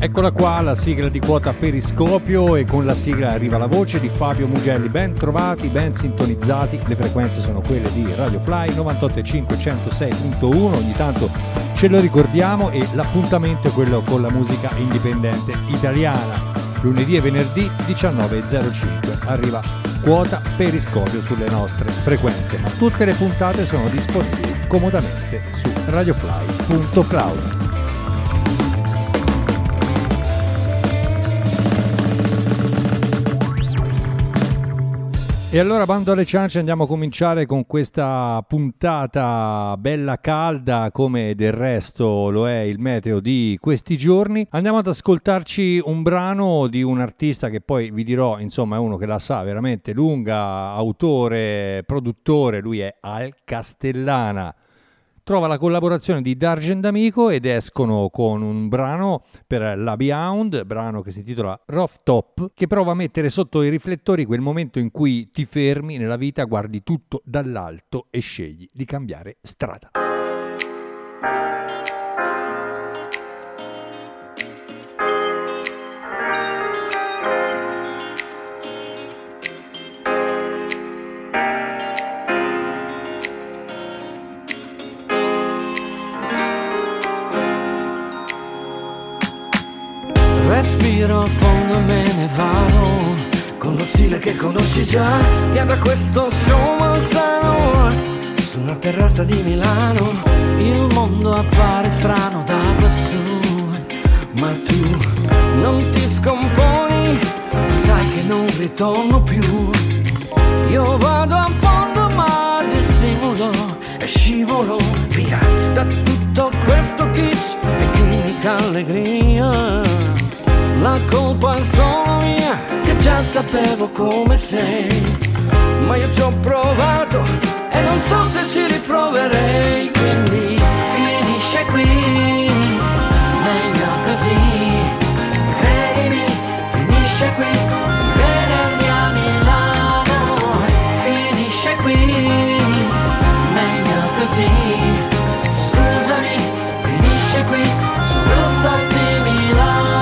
Eccola qua, la sigla di Quota Periscopio, e con la sigla arriva la voce di Fabio Mugelli. Ben trovati, ben sintonizzati, le frequenze sono quelle di Radio Fly 98.5 106.1, ogni tanto ce lo ricordiamo, e l'appuntamento è quello con la musica indipendente italiana. Lunedì e venerdì 19.05 arriva Quota Periscopio sulle nostre frequenze, ma tutte le puntate sono disponibili comodamente su radiofly.cloud. E allora, bando alle ciance, andiamo a cominciare con questa puntata bella calda, come del resto lo è il meteo di questi giorni. Andiamo ad ascoltarci un brano di un artista che poi vi dirò, insomma, è uno che la sa veramente lunga, autore, produttore, lui è Al Castellana. Trova la collaborazione di Dargen D'Amico ed escono con un brano per la Beyond, brano che si intitola Rough Top, che prova a mettere sotto i riflettori quel momento in cui ti fermi nella vita, guardi tutto dall'alto e scegli di cambiare strada. Respiro a fondo e me ne vado, con lo stile che conosci già, via da questo show malsano, su una terrazza di Milano. Il mondo appare strano da quassù, ma tu non ti scomponi, sai che non ritorno più. Io vado a fondo ma dissimulo e scivolo via da tutto questo kitsch e chimica allegria. La colpa è solo mia, che già sapevo come sei, ma io ci ho provato e non so se ci riproverei. Quindi finisce qui, meglio così, credimi, finisce qui. Vedermi a Milano, finisce qui, meglio così. Scusami, finisce qui, sfruttati Milano.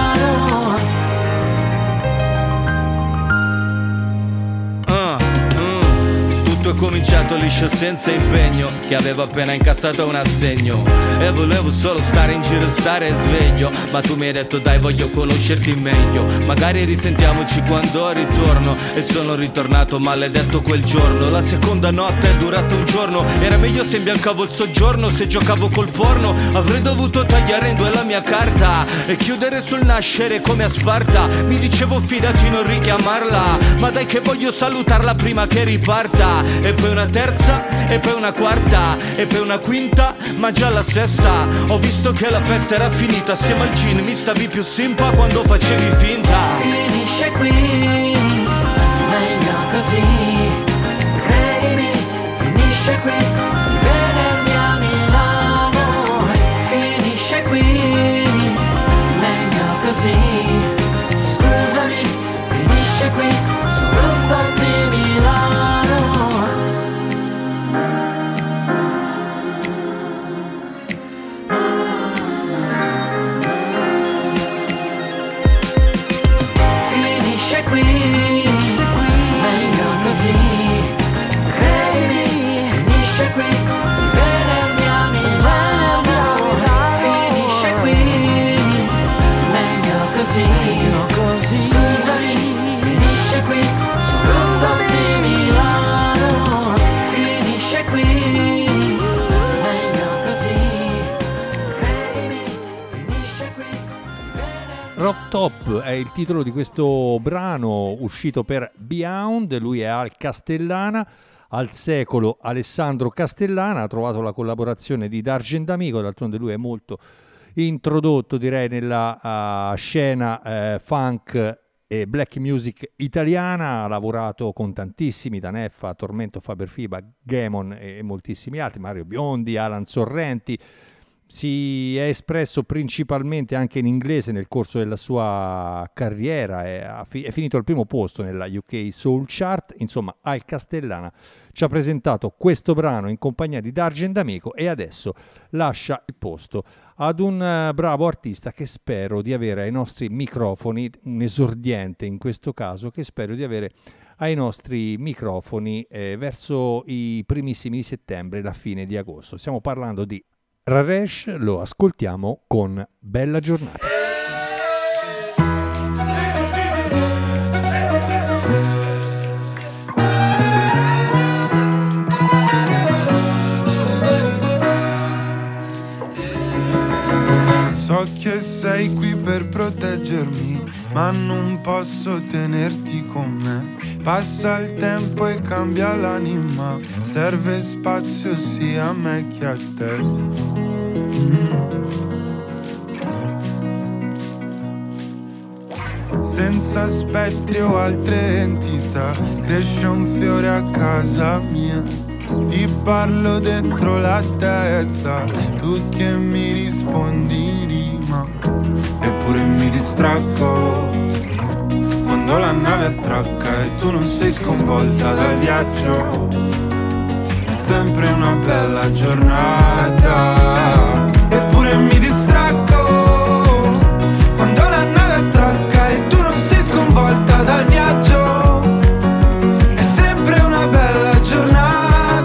Tutto è cominciato liscio senza impegno, che avevo appena incassato un assegno e volevo solo stare in giro, stare sveglio. Ma tu mi hai detto dai, voglio conoscerti meglio, magari risentiamoci quando ritorno. E sono ritornato maledetto quel giorno. La seconda notte è durata un giorno. Era meglio se imbiancavo il soggiorno, se giocavo col porno. Avrei dovuto tagliare in due la mia carta e chiudere sul nascere come a Sparta. Mi dicevo fidati, non richiamarla, ma dai che voglio salutarla prima che riparta. E poi una terza, e poi una quarta, e poi una quinta, ma già la sesta ho visto che la festa era finita. Assieme al gin mi stavi più simpa quando facevi finta. Finisce qui, meglio così, credimi, finisce qui. Vedermi a Milano, finisce qui, meglio così. Scusami, finisce qui, sfruttati Milano. Qui, meglio così, credimi, finisce qui. Vedermi a Milano, finisce qui, meglio così, scusami, finisce qui, sfruttati Milano, finisce qui, meglio così, credimi, finisce qui. Rough Top è il titolo di questo brano uscito per Beyond. Lui è Al Castellana, al secolo Alessandro Castellana. Ha trovato la collaborazione di Dargen D'Amico, d'altronde lui è molto introdotto, direi, nella scena funk e black music italiana. Ha lavorato con tantissimi, da Neffa, Tormento, Faber Fiba, Gamon e moltissimi altri, Mario Biondi, Alan Sorrenti. Si è espresso principalmente anche in inglese nel corso della sua carriera, è finito al primo posto nella UK Soul Chart, insomma Al Castellana ci ha presentato questo brano in compagnia di Dargen D'Amico e adesso lascia il posto ad un bravo artista che spero di avere ai nostri microfoni, un esordiente in questo caso, che spero di avere ai nostri microfoni verso i primissimi di settembre, la fine di agosto. Stiamo parlando di Raresh, lo ascoltiamo con Bella Giornata. So che sei qui per proteggermi, ma non posso tenerti con me. Passa il tempo e cambia l'anima, serve spazio sia a me che a te. Senza spettri o altre entità, cresce un fiore a casa mia. Ti parlo dentro la testa, tu che mi rispondi in rima. Eppure mi distraggo quando la nave attracca e tu non sei sconvolta dal viaggio. È sempre una bella giornata. Eppure mi distraggo quando la nave attracca e tu non sei sconvolta dal viaggio. È sempre una bella giornata.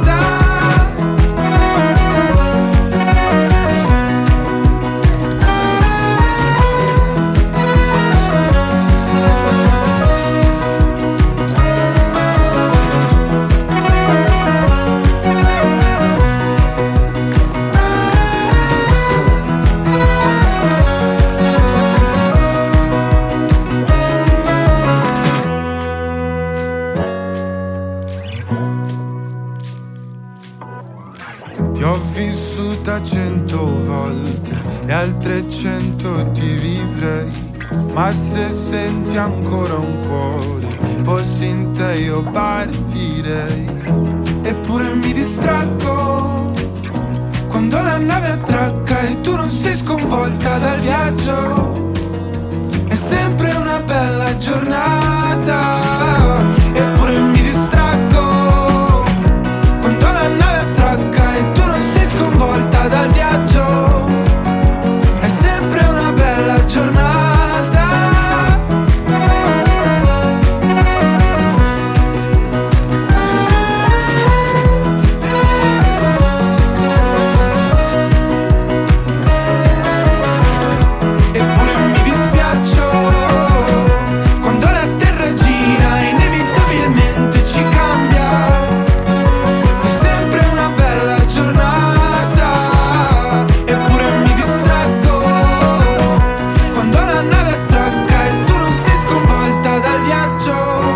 Ti ho vissuta 100 volte e altre 100 ti vivrei. Ma se senti ancora un cuore, fossi in te io partirei. Eppure mi distraggo quando la nave attracca e tu non sei sconvolta dal viaggio. È sempre una bella giornata. Eppure mi distraggo quando la nave attracca e tu non sei sconvolta dal viaggio. È sempre una bella giornata. Eppure mi dispiaccio quando la terra gira, inevitabilmente ci cambia. È sempre una bella giornata. Eppure mi distraggo quando la nave attracca e tu non sei sconvolta dal viaggio.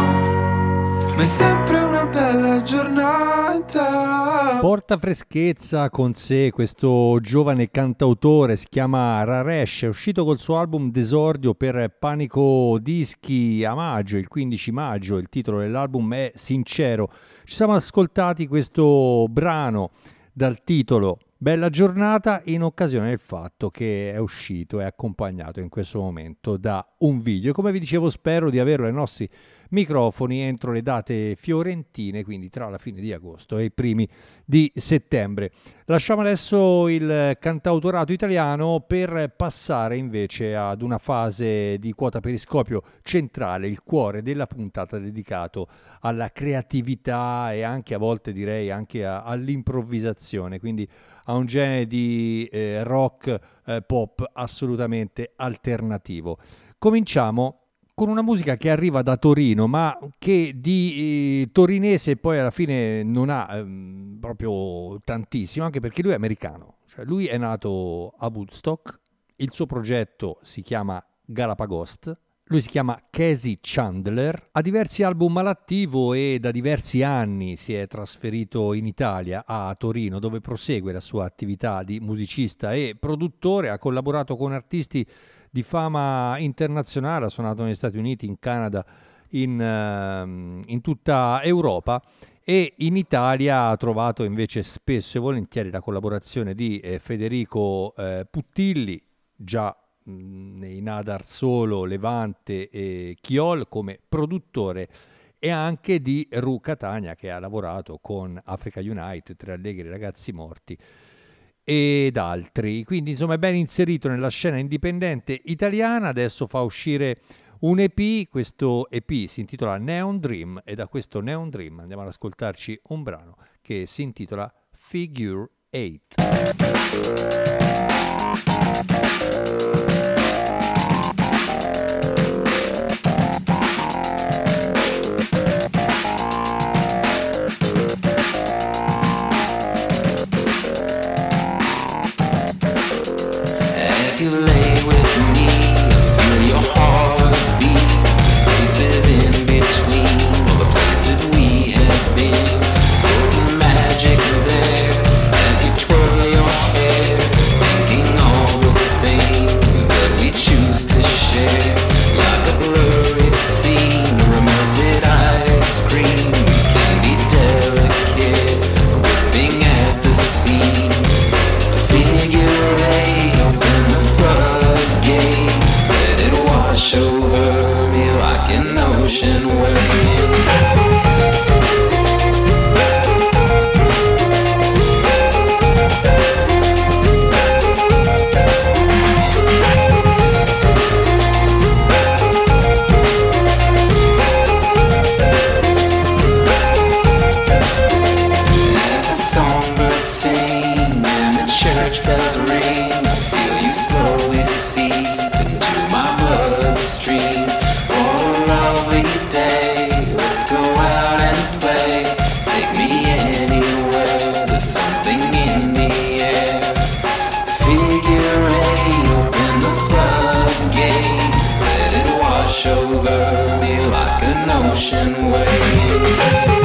Ma è sempre una bella giornata. Porta freschezza con sé questo giovane cantautore, si chiama Raresh, è uscito col suo album d'esordio per Panico Dischi a maggio, il 15 maggio, il titolo dell'album è Sincero. Ci siamo ascoltati questo brano dal titolo Bella Giornata in occasione del fatto che è uscito e accompagnato in questo momento da un video. E come vi dicevo, spero di averlo ai nostri microfoni entro le date fiorentine, quindi tra la fine di agosto e i primi di settembre. Lasciamo adesso il cantautorato italiano per passare invece ad una fase di Quota Periscopio centrale, il cuore della puntata dedicato alla creatività e anche a volte direi anche all'improvvisazione, quindi a un genere di rock pop assolutamente alternativo. Cominciamo con una musica che arriva da Torino, ma che di torinese poi alla fine non ha proprio tantissimo, anche perché lui è americano. Cioè, lui è nato a Woodstock, il suo progetto si chiama Galapagost, lui si chiama Casey Chandler, ha diversi album all'attivo e da diversi anni si è trasferito in Italia, a Torino, dove prosegue la sua attività di musicista e produttore, ha collaborato con artisti di fama internazionale, ha suonato negli Stati Uniti, in Canada, in tutta Europa e in Italia ha trovato invece spesso e volentieri la collaborazione di Federico Puttilli, già nei Nadar Solo, Levante e Chiol come produttore, e anche di Ru Catania, che ha lavorato con Africa Unite, Tre Allegri Ragazzi Morti ed altri. Quindi insomma è ben inserito nella scena indipendente italiana. Adesso fa uscire un EP, questo EP si intitola Neon Dream, e da questo Neon Dream andiamo ad ascoltarci un brano che si intitola Figure 8. As you lay with me, I feel your heartbeat. The spaces in between, all the places we have been. Certain magic there, as you twirl your hair, thinking all the things that we choose to share. Like a blurry scene, or a melted ice cream, we can be delicate, gripping at the seams. Figure 8, open the floodgates, let it wash over me like an ocean wave. As the songbirds sing and the church bells ring, I feel you slowly seep into my bloodstream. All lovely day, let's go out and play. Take me anywhere, there's something in the air. Figure 8, open the floodgates, let it wash over me like an ocean wave.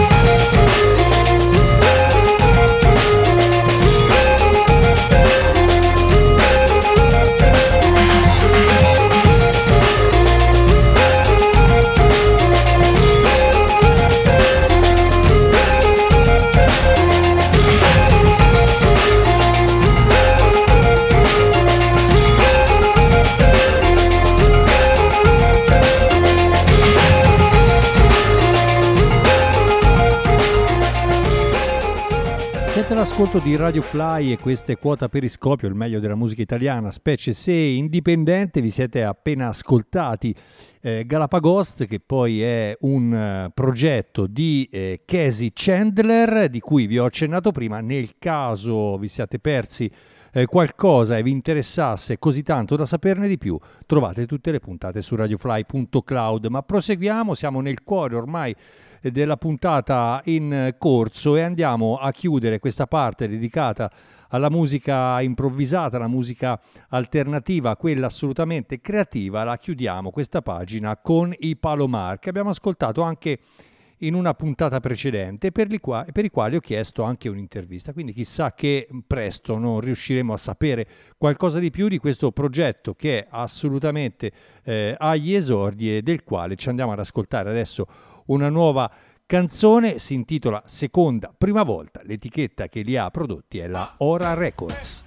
Siete all'ascolto di Radio Fly e questa è Quota Periscopio, il meglio della musica italiana, specie se indipendente. Vi siete appena ascoltati Galapagos, che poi è un progetto di Casey Chandler, di cui vi ho accennato prima. Nel caso vi siate persi qualcosa e vi interessasse così tanto da saperne di più, trovate tutte le puntate su radiofly.cloud. Ma proseguiamo, siamo nel cuore ormai della puntata in corso e andiamo a chiudere questa parte dedicata alla musica improvvisata, alla musica alternativa, quella assolutamente creativa. La chiudiamo questa pagina con i Palomar, che abbiamo ascoltato anche in una puntata precedente, per i quali ho chiesto anche un'intervista, quindi chissà che presto non riusciremo a sapere qualcosa di più di questo progetto che è assolutamente agli esordi e del quale ci andiamo ad ascoltare adesso una nuova canzone. Si intitola Seconda Prima Volta, l'etichetta che li ha prodotti è la Ora Records.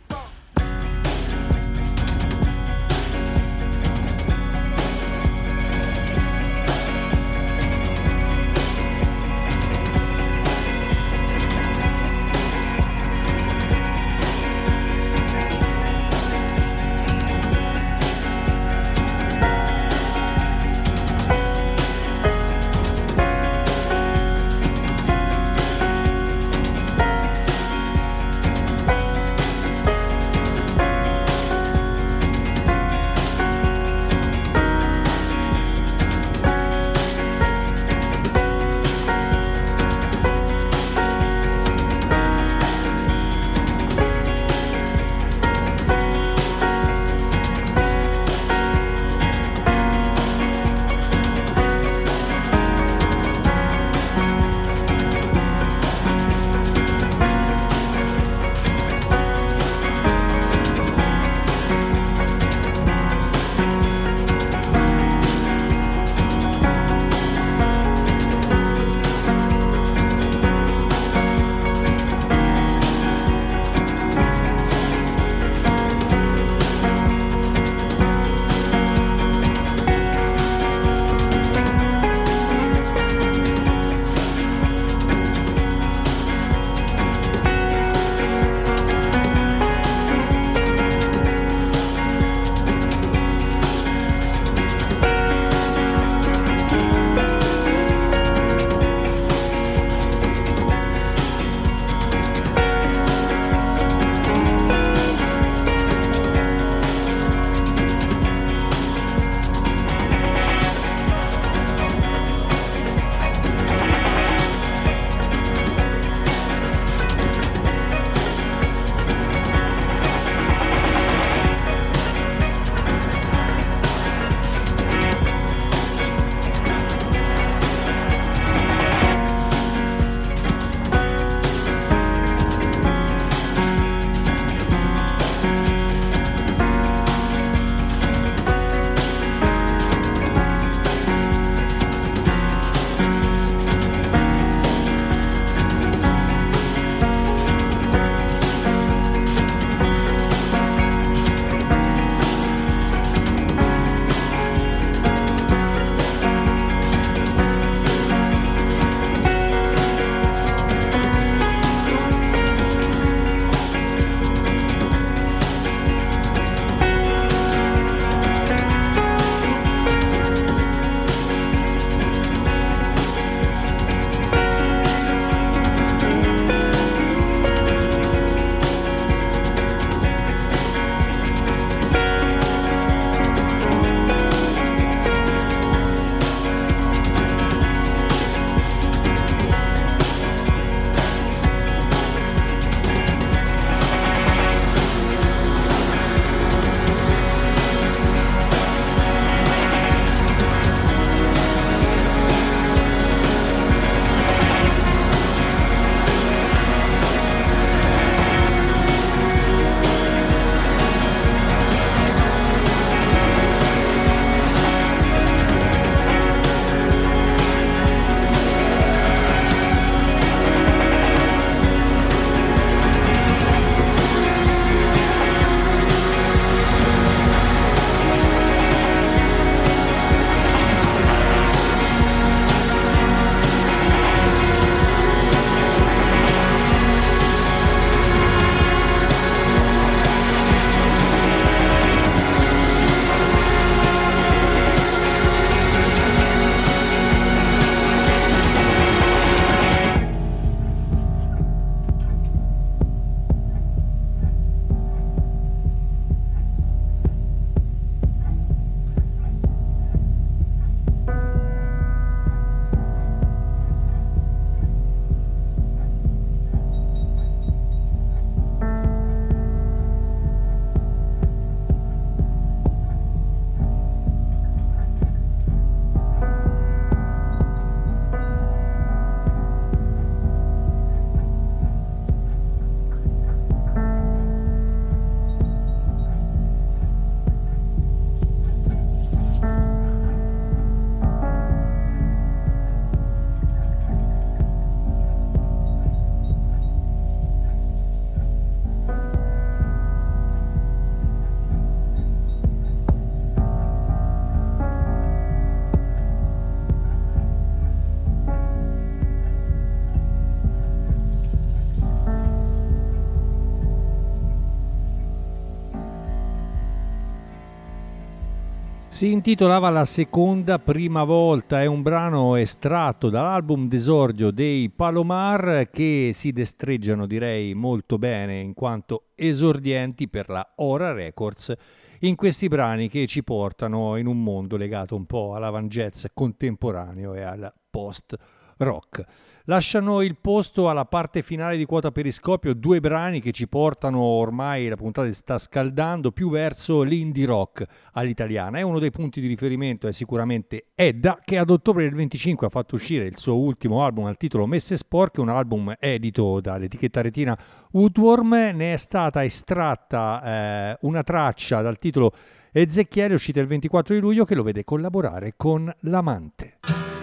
Si intitolava La seconda prima volta, è un brano estratto dall'album d'esordio dei Palomar che si destreggiano direi molto bene in quanto esordienti per la Ora Records in questi brani che ci portano in un mondo legato un po' all'avant jazz contemporaneo e al post rock. Lasciano il posto alla parte finale di Quota Periscopio due brani che ci portano, ormai la puntata si sta scaldando, più verso l'indie rock all'italiana. È uno dei punti di riferimento è sicuramente Edda, che ad ottobre del 25 ha fatto uscire il suo ultimo album al titolo Messe Sporche, un album edito dall'etichetta retina Woodworm. Ne è stata estratta una traccia dal titolo Ezechiele, uscita il 24 di luglio, che lo vede collaborare con l'Amante.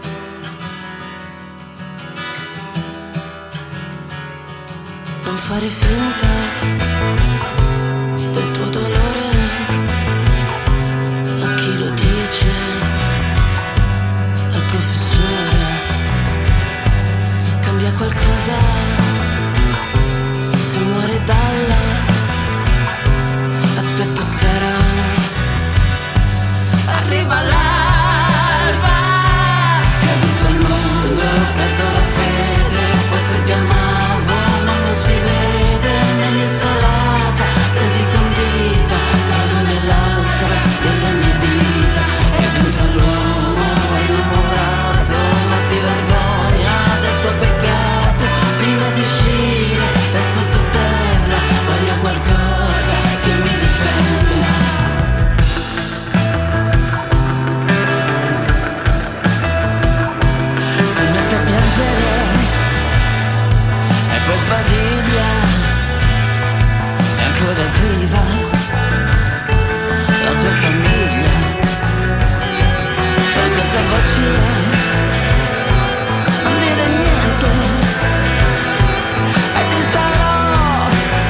Non fare finta del tuo dolore a chi lo dice, al professore. Cambia qualcosa se muore dalla aspetto sera. Arriva l'alba, caduto il mondo, perdo la fede, forse ti amavo ma non si vede nell'insalata, così condita tra l'una e l'altra delle mie dita. E dentro all'uomo è innamorato ma si vergogna del suo peccato. Prima di uscire da sottoterra voglio qualcosa che mi difenda. Si mette a piangere e poi sbadiglia, è ancora viva la tua famiglia. Sono senza voce, non dire niente e ti sarò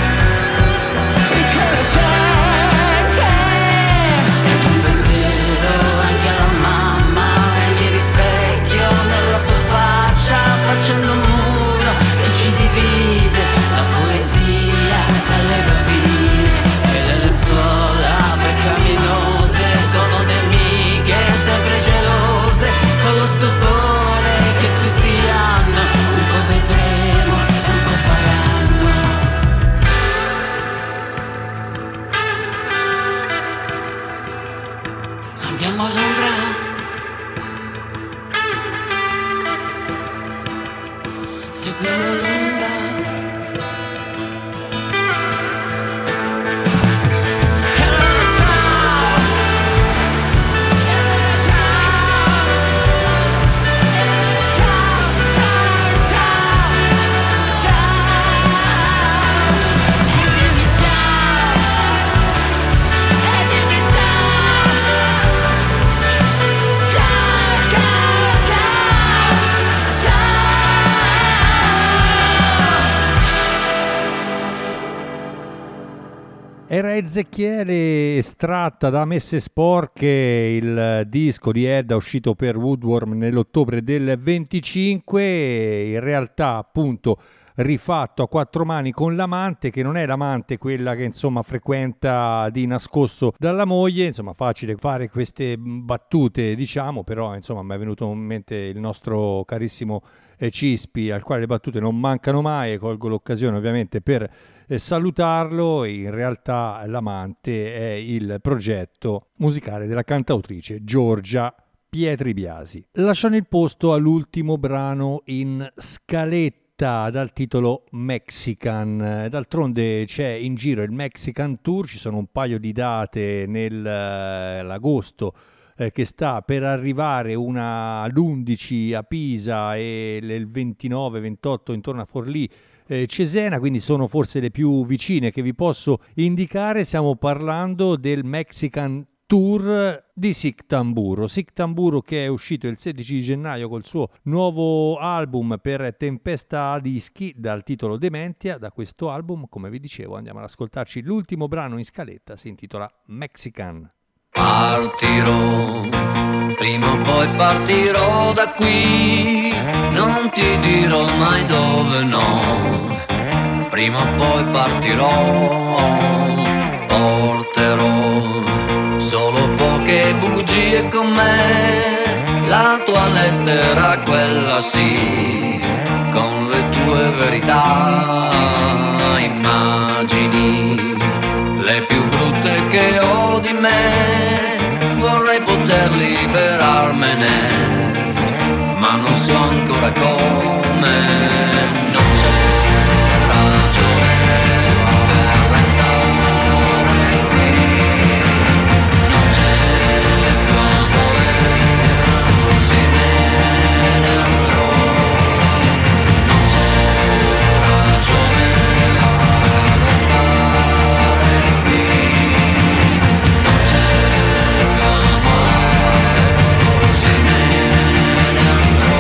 riconoscente. E un pensiero anche alla mamma e mi rispecchio nella sua faccia facendo un muro che ci divide, la poesia dalle rovine e le lenzuola peccaminose sono nemiche sempre gelose, con lo stupore che tutti hanno, un po' vedremo, un po' faranno. Andiamo a Londra, seguiamo l'onda. E allora ciao, ciao, ciao, ciao, ciao. E dimmi ciao, e dimmi ciao. Ciao, ciao, ciao, ciao. Era Ezechiele, estratta da Messe Sporche, il disco di Edda uscito per Woodworm nell'ottobre del 25, in realtà appunto rifatto a quattro mani con l'amante, che non è l'amante quella che insomma frequenta di nascosto dalla moglie. Insomma, facile fare queste battute, diciamo, però insomma mi è venuto in mente il nostro carissimo Cispi, al quale le battute non mancano mai, e colgo l'occasione ovviamente per salutarlo. In realtà l'amante è il progetto musicale della cantautrice Giorgia Pietri Biasi. Lasciano il posto all'ultimo brano in scaletta dal titolo Mexican. D'altronde c'è in giro il Mexican Tour, ci sono un paio di date nell'agosto che sta per arrivare, una l'11 a Pisa e il 29-28 intorno a Forlì Cesena, quindi sono forse le più vicine che vi posso indicare. Stiamo parlando del Mexican Tour di Sic Tamburo. Sic Tamburo, che è uscito il 16 gennaio col suo nuovo album per Tempesta Dischi dal titolo Dementia. Da questo album, come vi dicevo, andiamo ad ascoltarci l'ultimo brano in scaletta, si intitola Mexican. Partirò, prima o poi partirò da qui, non ti dirò mai dove, no. Prima o poi partirò, porterò solo poche bugie e con me la tua lettera, quella sì, con le tue verità, immagini le più brutte che ho di me, vorrei poter liberarmene, ma non so ancora come. Non c'è ragione per restare qui, non c'è più amore, così me ne andrò. Non c'è ragione per restare qui, non c'è più amore, così me ne andrò.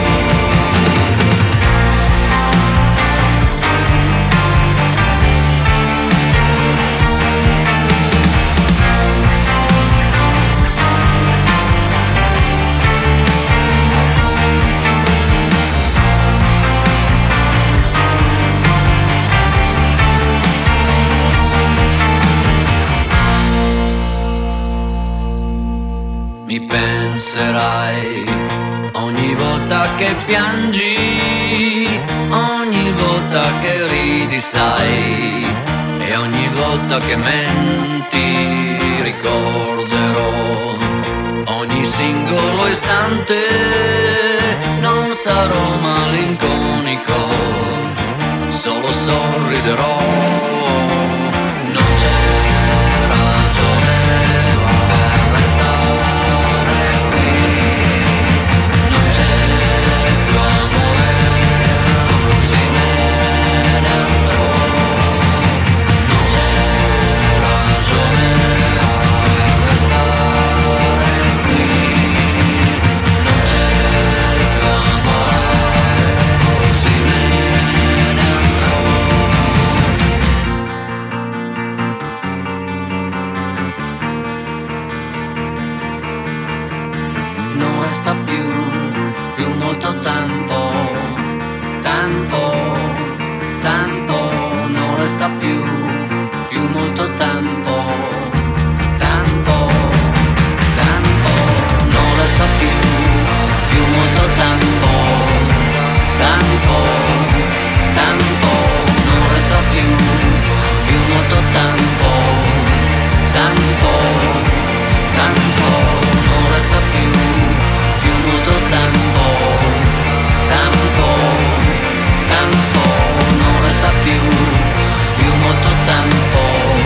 Mi penserai ogni volta che piangi, ogni volta che ridi, sai, e ogni volta che menti ricorderò ogni singolo istante. Non sarò malinconico, solo sorriderò. Non c'è ragione per restare qui, non c'è più amore, così me ne andrò. Non c'è ragione per restare qui, non c'è più amore, così me ne andrò. Non resta più molto tempo, non resta più molto tempo, non resta più molto tempo, non resta più molto tempo, non resta più molto tempo, non resta più molto tempo,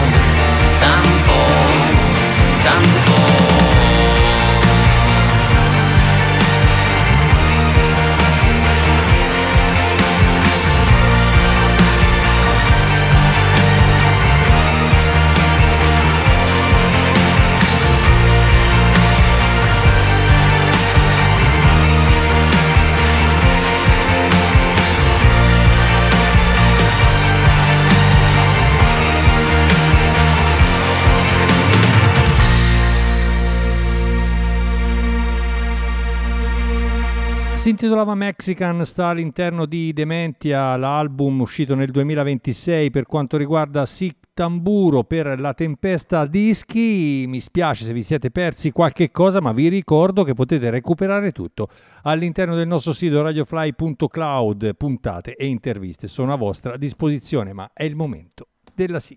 Si intitolava Mexican, sta all'interno di Dementia, l'album uscito nel 2026 per quanto riguarda Sic Tamburo per la Tempesta Dischi. Mi spiace se vi siete persi qualche cosa, ma vi ricordo che potete recuperare tutto all'interno del nostro sito radiofly.cloud. Puntate e interviste sono a vostra disposizione, ma è il momento della sigla.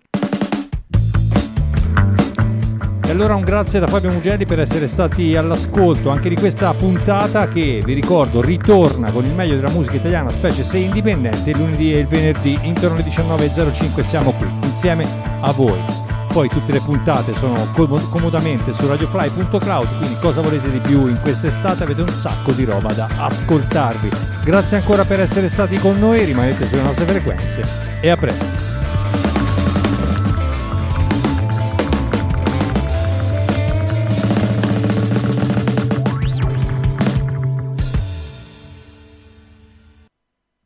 E allora un grazie da Fabio Mugelli per essere stati all'ascolto anche di questa puntata che, vi ricordo, ritorna con il meglio della musica italiana, specie se indipendente, il lunedì e il venerdì intorno alle 19.05 siamo qui insieme a voi. Poi tutte le puntate sono comodamente su radiofly.cloud, quindi cosa volete di più in quest'estate? Avete un sacco di roba da ascoltarvi. Grazie ancora per essere stati con noi, rimanete sulle nostre frequenze e a presto.